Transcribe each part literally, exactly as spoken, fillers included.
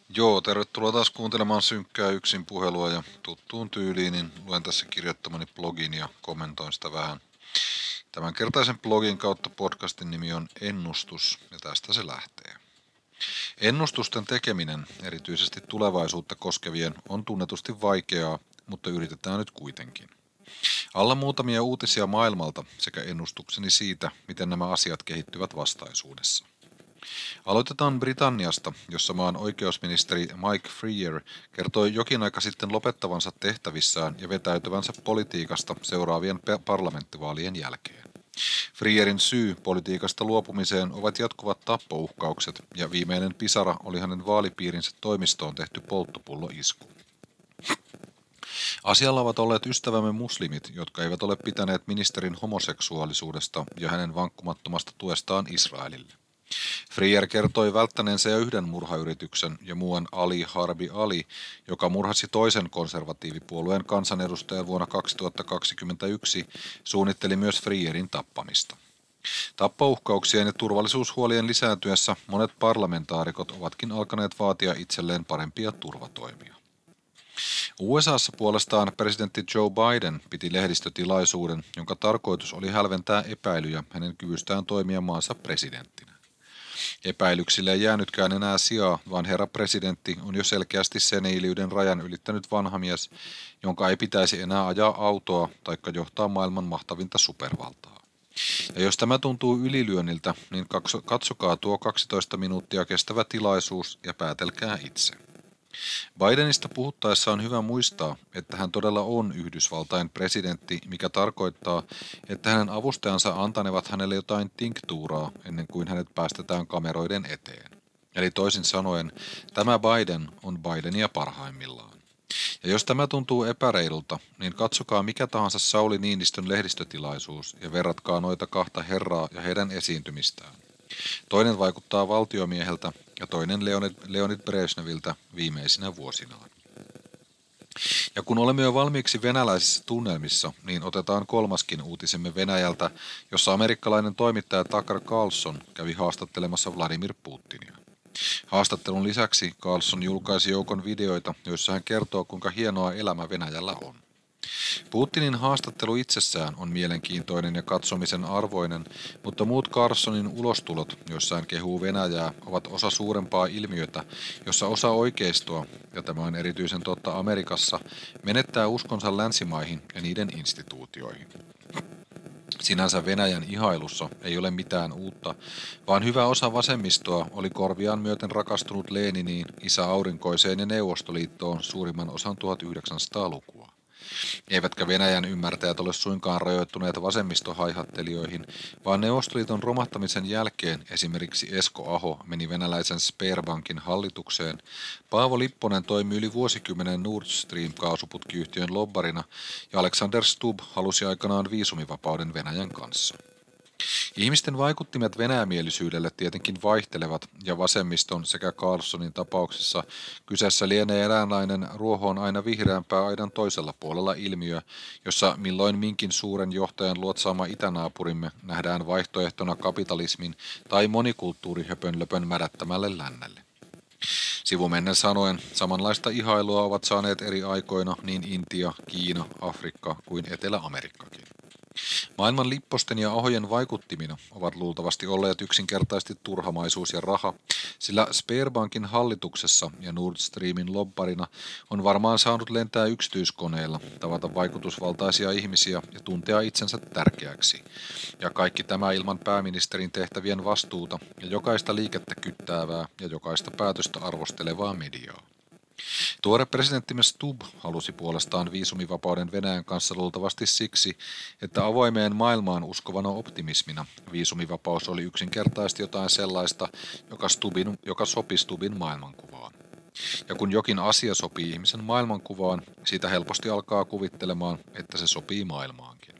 Joo, tervetuloa taas kuuntelemaan synkkää yksin puhelua ja tuttuun tyyliin, niin luen tässä kirjoittamani blogin ja kommentoin sitä vähän. Tämänkertaisen blogin kautta podcastin nimi on Ennustus ja tästä se lähtee. Ennustusten tekeminen, erityisesti tulevaisuutta koskevien, on tunnetusti vaikeaa, mutta yritetään nyt kuitenkin. Alla muutamia uutisia maailmalta sekä ennustukseni siitä, miten nämä asiat kehittyvät vastaisuudessa. Aloitetaan Britanniasta, jossa maan oikeusministeri Mike Freer kertoi jokin aika sitten lopettavansa tehtävissään ja vetäytyvänsä politiikasta seuraavien parlamenttivaalien jälkeen. Freerin syy politiikasta luopumiseen ovat jatkuvat tappouhkaukset ja viimeinen pisara oli hänen vaalipiirinsä toimistoon tehty polttopulloisku. Asialla ovat olleet ystävämme muslimit, jotka eivät ole pitäneet ministerin homoseksuaalisuudesta ja hänen vankkumattomasta tuestaan Israelille. Freer kertoi välttäneensä jo yhden murhayrityksen ja muuan Ali Harbi Ali, joka murhasi toisen konservatiivipuolueen kansanedustajan vuonna kaksituhattakaksikymmentäyksi, suunnitteli myös Freerin tappamista. Tappouhkauksien ja turvallisuushuolien lisääntyessä monet parlamentaarikot ovatkin alkaneet vaatia itselleen parempia turvatoimia. U S A:ssa puolestaan presidentti Joe Biden piti lehdistötilaisuuden, jonka tarkoitus oli hälventää epäilyjä hänen kyvystään toimia maansa presidenttinä. Epäilyksille ei jäänytkään enää sijaa, vaan herra presidentti on jo selkeästi seniiliyden rajan ylittänyt vanha mies, jonka ei pitäisi enää ajaa autoa taikka johtaa maailman mahtavinta supervaltaa. Ja jos tämä tuntuu ylilyönniltä, niin katsokaa tuo kaksitoista minuuttia kestävä tilaisuus ja päätelkää itse. Bidenista puhuttaessa on hyvä muistaa, että hän todella on Yhdysvaltain presidentti, mikä tarkoittaa, että hänen avustajansa antanevat hänelle jotain tinktuuraa ennen kuin hänet päästetään kameroiden eteen. Eli toisin sanoen, tämä Biden on Bidenia parhaimmillaan. Ja jos tämä tuntuu epäreilulta, niin katsokaa mikä tahansa Sauli Niinistön lehdistötilaisuus ja verratkaa noita kahta herraa ja heidän esiintymistään. Toinen vaikuttaa valtiomieheltä ja toinen Leonid, Leonid Brezhneviltä viimeisinä vuosinaan. Ja kun olemme jo valmiiksi venäläisissä tunnelmissa, niin otetaan kolmaskin uutisemme Venäjältä, jossa amerikkalainen toimittaja Tucker Carlson kävi haastattelemassa Vladimir Putinia. Haastattelun lisäksi Carlson julkaisi joukon videoita, joissa hän kertoo, kuinka hienoa elämä Venäjällä on. Putinin haastattelu itsessään on mielenkiintoinen ja katsomisen arvoinen, mutta muut Carlsonin ulostulot, joissa hän kehuu Venäjää, ovat osa suurempaa ilmiötä, jossa osa oikeistoa, ja tämä on erityisen totta Amerikassa, menettää uskonsa länsimaihin ja niiden instituutioihin. Sinänsä Venäjän ihailussa ei ole mitään uutta, vaan hyvä osa vasemmistoa oli korviaan myöten rakastunut Leniniin, isä aurinkoiseen ja Neuvostoliittoon suurimman osan tuhatyhdeksänsataalukua. Eivätkä Venäjän ymmärtäjät ole suinkaan rajoittuneet vasemmistohaihattelijoihin, vaan Neuvostoliiton romahtamisen jälkeen esimerkiksi Esko Aho meni venäläisen Sberbankin hallitukseen, Paavo Lipponen toimi yli vuosikymmenen Nord Stream-kaasuputkiyhtiön lobbarina ja Alexander Stubb halusi aikanaan viisumivapauden Venäjän kanssa. Ihmisten vaikuttimet venäjämielisyydelle tietenkin vaihtelevat, ja vasemmiston sekä Carlsonin tapauksessa kyseessä lienee eräänlainen ruohoon aina vihreämpää aidan toisella puolella ilmiö, jossa milloin minkin suuren johtajan luotsaama itänaapurimme nähdään vaihtoehtona kapitalismin tai monikulttuurihöpönlöpön mädättämälle lännelle. Sivumennen sanoen, samanlaista ihailua ovat saaneet eri aikoina niin Intia, Kiina, Afrikka kuin Etelä-Amerikkakin. Maailman Lipposten ja Ahojen vaikuttimina ovat luultavasti olleet yksinkertaisesti turhamaisuus ja raha, sillä Sberbankin hallituksessa ja Nord Streamin lobbarina on varmaan saanut lentää yksityiskoneilla, tavata vaikutusvaltaisia ihmisiä ja tuntea itsensä tärkeäksi. Ja kaikki tämä ilman pääministerin tehtävien vastuuta ja jokaista liikettä kyttäävää ja jokaista päätöstä arvostelevaa mediaa. Tuore presidenttimme Stubb halusi puolestaan viisumivapauden Venäjän kanssa luultavasti siksi, että avoimeen maailmaan uskovana optimismina viisumivapaus oli yksinkertaisesti jotain sellaista, joka, Stubbin, joka sopi Stubbin maailmankuvaan. Ja kun jokin asia sopii ihmisen maailmankuvaan, siitä helposti alkaa kuvittelemaan, että se sopii maailmaankin.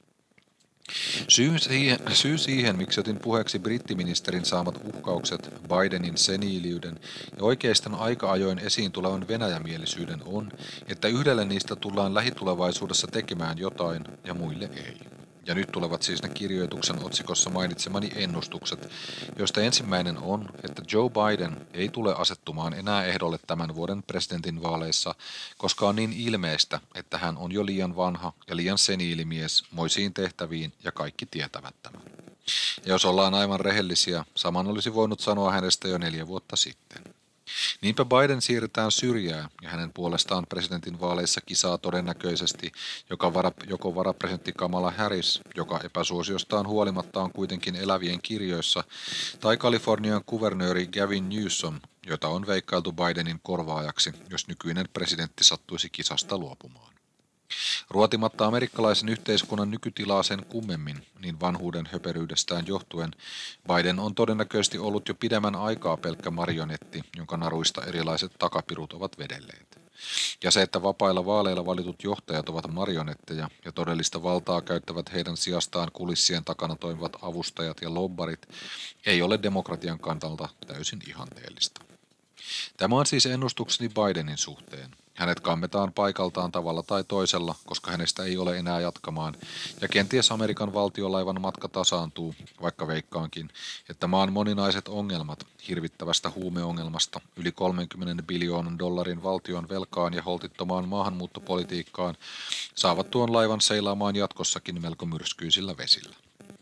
Syy siihen, syy siihen, miksi otin puheeksi brittiministerin saamat uhkaukset, Bidenin seniiliyden ja oikeiston aika-ajoin esiin tulevan venäjämielisyyden on, että yhdelle niistä tullaan lähitulevaisuudessa tekemään jotain ja muille ei. Ja nyt tulevat siis ne kirjoituksen otsikossa mainitsemani ennustukset, joista ensimmäinen on, että Joe Biden ei tule asettumaan enää ehdolle tämän vuoden presidentinvaaleissa, koska on niin ilmeistä, että hän on jo liian vanha ja liian seniilimies moisiin tehtäviin ja kaikki tietävät tämän. Ja jos ollaan aivan rehellisiä, saman olisi voinut sanoa hänestä jo neljä vuotta sitten. Niinpä Biden siirretään syrjään ja hänen puolestaan presidentinvaaleissa kisaa todennäköisesti joka vara, joko varapresidentti Kamala Harris, joka epäsuosiostaan huolimatta on kuitenkin elävien kirjoissa, tai Kalifornian kuvernööri Gavin Newsom, jota on veikkailtu Bidenin korvaajaksi, jos nykyinen presidentti sattuisi kisasta luopumaan. Ruotimatta amerikkalaisen yhteiskunnan nykytilaa sen kummemmin, niin vanhuuden höperyydestään johtuen, Biden on todennäköisesti ollut jo pidemmän aikaa pelkkä marionetti, jonka naruista erilaiset takapirut ovat vedelleet. Ja se, että vapailla vaaleilla valitut johtajat ovat marionetteja ja todellista valtaa käyttävät heidän sijastaan kulissien takana toimivat avustajat ja lobbarit, ei ole demokratian kannalta täysin ihanteellista. Tämä on siis ennustukseni Bidenin suhteen. Hänet kammetaan paikaltaan tavalla tai toisella, koska hänestä ei ole enää jatkamaan, ja kenties Amerikan valtiolaivan matka tasaantuu, vaikka veikkaankin, että maan moninaiset ongelmat, hirvittävästä huumeongelmasta, yli kolmenkymmenen biljoonan dollarin valtion velkaan ja holtittomaan maahanmuuttopolitiikkaan, saavat tuon laivan seilaamaan jatkossakin melko myrskyisillä vesillä.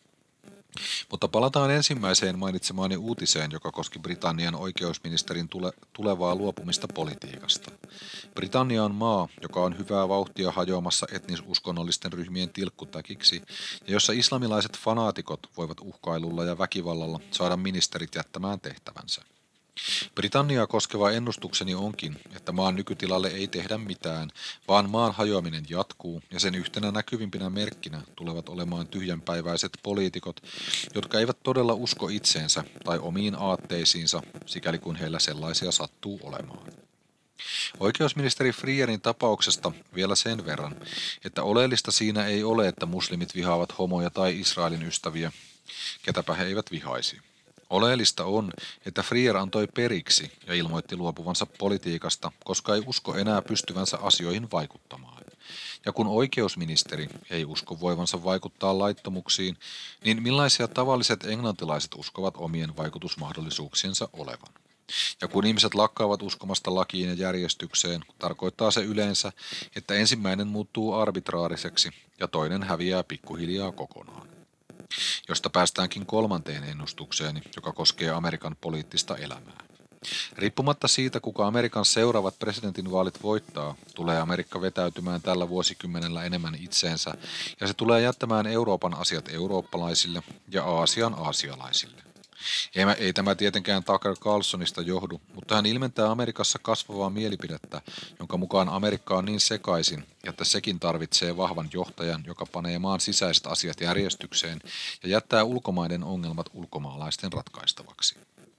Mutta palataan ensimmäiseen mainitsemaani uutiseen, joka koski Britannian oikeusministerin tule- tulevaa luopumista politiikasta. Britannia on maa, joka on hyvää vauhtia hajoamassa etnisuskonnollisten ryhmien tilkkutäkiksi, ja jossa islamilaiset fanaatikot voivat uhkailulla ja väkivallalla saada ministerit jättämään tehtävänsä. Britanniaa koskeva ennustukseni onkin, että maan nykytilalle ei tehdä mitään, vaan maan hajoaminen jatkuu ja sen yhtenä näkyvimpinä merkkinä tulevat olemaan tyhjänpäiväiset poliitikot, jotka eivät todella usko itseensä tai omiin aatteisiinsa, sikäli kun heillä sellaisia sattuu olemaan. Oikeusministeri Freerin tapauksesta vielä sen verran, että oleellista siinä ei ole, että muslimit vihaavat homoja tai Israelin ystäviä, ketäpä he eivät vihaisi. Oleellista on, että Freer antoi periksi ja ilmoitti luopuvansa politiikasta, koska ei usko enää pystyvänsä asioihin vaikuttamaan. Ja kun oikeusministeri ei usko voivansa vaikuttaa laittomuksiin, niin millaisia tavalliset englantilaiset uskovat omien vaikutusmahdollisuuksiensa olevan? Ja kun ihmiset lakkaavat uskomasta lakiin ja järjestykseen, tarkoittaa se yleensä, että ensimmäinen muuttuu arbitraariseksi ja toinen häviää pikkuhiljaa kokonaan. Josta päästäänkin kolmanteen ennustukseeni, joka koskee Amerikan poliittista elämää. Riippumatta siitä, kuka Amerikan seuraavat presidentinvaalit voittaa, tulee Amerikka vetäytymään tällä vuosikymmenellä enemmän itseensä, ja se tulee jättämään Euroopan asiat eurooppalaisille ja Aasian aasialaisille. Ei, ei tämä tietenkään Tucker Carlsonista johdu, mutta hän ilmentää Amerikassa kasvavaa mielipidettä, jonka mukaan Amerikka on niin sekaisin, että sekin tarvitsee vahvan johtajan, joka panee maan sisäiset asiat järjestykseen ja jättää ulkomaiden ongelmat ulkomaalaisten ratkaistavaksi.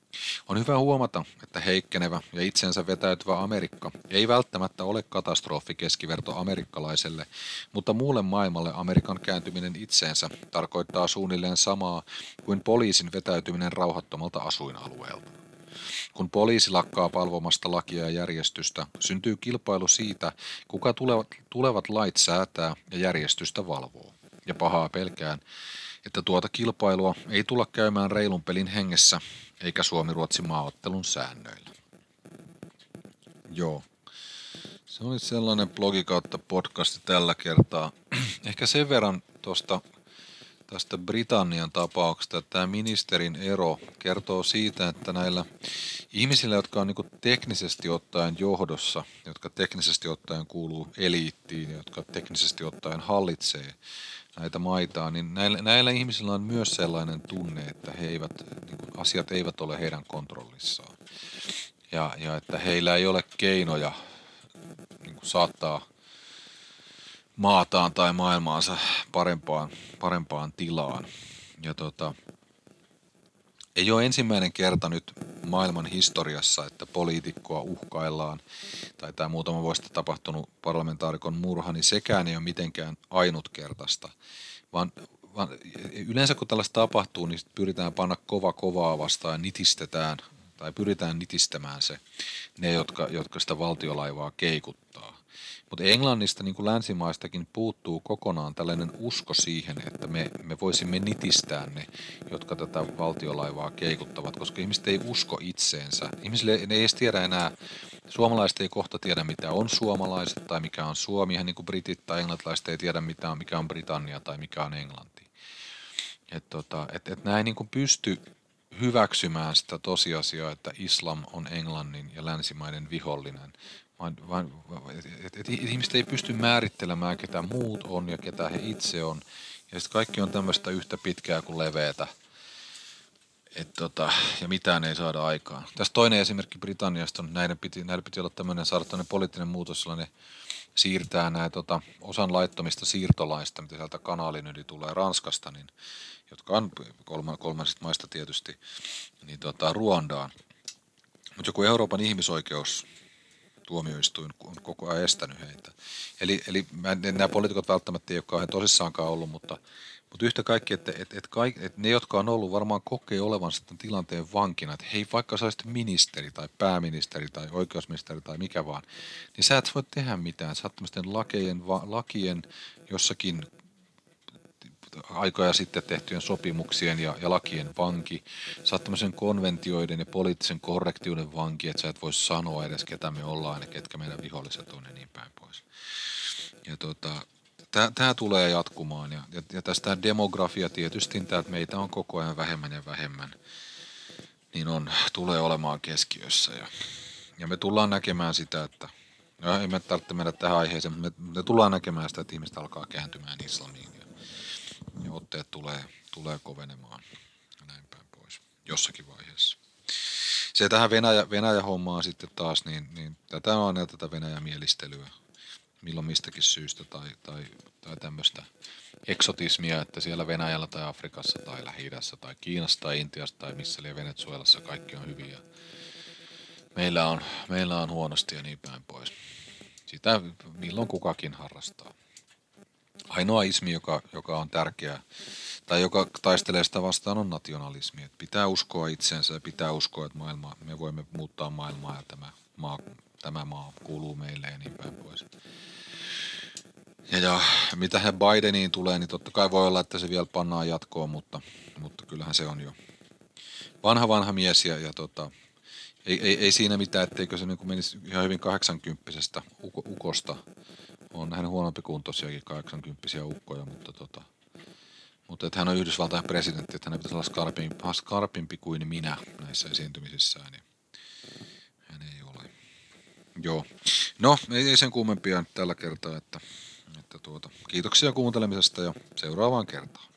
On hyvä huomata, että heikkenevä ja itsensä vetäytyvä Amerikka ei välttämättä ole katastrofi keskiverto amerikkalaiselle, mutta muulle maailmalle Amerikan kääntyminen itseensä tarkoittaa suunnilleen samaa kuin poliisin vetäytyminen rauhattomalta asuinalueelta. Kun poliisi lakkaa palvomasta lakia ja järjestystä, syntyy kilpailu siitä, kuka tulevat, tulevat lait säätää ja järjestystä valvoo. Ja pahaa pelkään, että tuota kilpailua ei tulla käymään reilun pelin hengessä, eikä Suomi-Ruotsi maaottelun säännöillä. Joo, se oli sellainen blogi kautta podcasti tällä kertaa. Ehkä sen verran tuosta tästä Britannian tapauksesta, että tämä ministerin ero kertoo siitä, että näillä ihmisillä, jotka on niin teknisesti ottaen johdossa, jotka teknisesti ottaen kuuluu eliittiin, jotka teknisesti ottaen hallitsee näitä maitaan, niin näillä, näillä ihmisillä on myös sellainen tunne, että he eivät, niin kuin, asiat eivät ole heidän kontrollissaan. Ja, ja että heillä ei ole keinoja niin kuin saattaa maataan tai maailmaansa parempaan, parempaan tilaan. Ja tota, ei ole ensimmäinen kerta nyt maailman historiassa, että poliitikkoa uhkaillaan, tai tämä muutama vuosi tapahtunut parlamentaarikon murha, niin sekään ei ole mitenkään ainutkertaista, vaan, vaan yleensä kun tällaista tapahtuu, niin pyritään panna kova kovaa vastaan ja nitistetään, tai pyritään nitistämään se, ne, jotka, jotka sitä valtiolaivaa keikuttaa. Mutta Englannista niin kuin länsimaistakin puuttuu kokonaan tällainen usko siihen, että me, me voisimme nitistää ne, jotka tätä valtiolaivaa keikuttavat, koska ihmiset ei usko itseensä. Ihmisille ne ei edes tiedä enää, suomalaiset ei kohta tiedä mitä on suomalaiset tai mikä on Suomi, ihan niin kuin britit tai englantilaiset ei tiedä mitä on, mikä on Britannia tai mikä on Englanti. Että tota, et, et nämä ei niin kuin pysty hyväksymään sitä tosiasiaa, että islam on Englannin ja länsimaiden vihollinen, vaan, vaan et, et ihmiset ei pysty määrittelemään, ketä muut on ja ketä he itse on. Ja sitten kaikki on tämmöistä yhtä pitkää kuin leveätä. Et tota, ja mitään ei saada aikaan. Tässä toinen esimerkki Britanniasta on, näiden piti, näiden piti olla tämmöinen, saada tämmöinen poliittinen muutos, jolla ne siirtää näitä tota, osan laittomista siirtolaista, mitä sieltä kanaalin yli tulee Ranskasta, niin, jotka on kolma, kolmansista maista tietysti, niin tota, Ruandaan. Mutta joku Euroopan ihmisoikeus tuomioistuin on koko ajan estänyt heitä. Eli, eli mä, nämä poliitikot välttämättä ei ole kauhean tosissaankaan ollut, mutta, mutta yhtä kaikki, että, että, että, kaikki, että ne, jotka on ollut, varmaan kokee olevansa tämän tilanteen vankina, että hei, vaikka sä olisit ministeri tai pääministeri tai oikeusministeri tai mikä vaan, niin sä et voi tehdä mitään. Sä oot tämmöisten lakien, lakien jossakin aikoja sitten tehtyjen sopimuksien ja, ja lakien vanki. Sä oot tämmöisen konventioiden ja poliittisen korrektiuden vanki, että sä et voi sanoa edes, ketä me ollaan ja ketkä meidän viholliset on ja niin päin pois. Ja tota, tämä tulee jatkumaan ja, ja, ja tästä demografia tietysti, tää, että meitä on koko ajan vähemmän ja vähemmän, niin on, tulee olemaan keskiössä. Ja, ja me tullaan näkemään sitä, että no, ei me tarvitse mennä tähän aiheeseen, mutta me, me tullaan näkemään sitä, että ihmiset alkaa kääntymään islamiin. Ja otteet tulee, tulee kovenemaan ja näin päin pois jossakin vaiheessa. Se tähän Venäjä, Venäjä-hommaan sitten taas, niin, niin tätä on aina tätä Venäjä-mielistelyä milloin mistäkin syystä tai, tai, tai tämmöistä eksotismia, että siellä Venäjällä tai Afrikassa tai Lähi-idässä tai Kiinassa tai Intiassa tai missä liian Venezuelassa kaikki on hyviä. Meillä on, meillä on huonosti ja niin päin pois. Sitä milloin kukakin harrastaa. Ainoa ismi, joka, joka on tärkeä, tai joka taistelee sitä vastaan, on nationalismi. Että pitää uskoa itseensä ja pitää uskoa, että maailma, me voimme muuttaa maailmaa ja tämä maa, tämä maa kuuluu meille ja niin päin pois. Ja, ja mitä he Bideniin tulee, niin totta kai voi olla, että se vielä pannaan jatkoon, mutta, mutta kyllähän se on jo vanha vanha mies ja, ja tota, ei, ei, ei siinä mitään, etteikö se niin kuin menisi ihan hyvin kahdeksankymppisestä ukosta. On nähnyt huonompi kuntoisiakin kahdeksankymppisiä ukkoja, mutta, tota, mutta että hän on Yhdysvaltain presidentti, että hän pitäisi olla skarpimpi, skarpimpi kuin minä näissä esiintymisissään. Niin hän ei ole. Joo. No, ei, ei sen kummempia tällä kertaa, että, että tuota, kiitoksia kuuntelemisesta ja seuraavaan kertaan.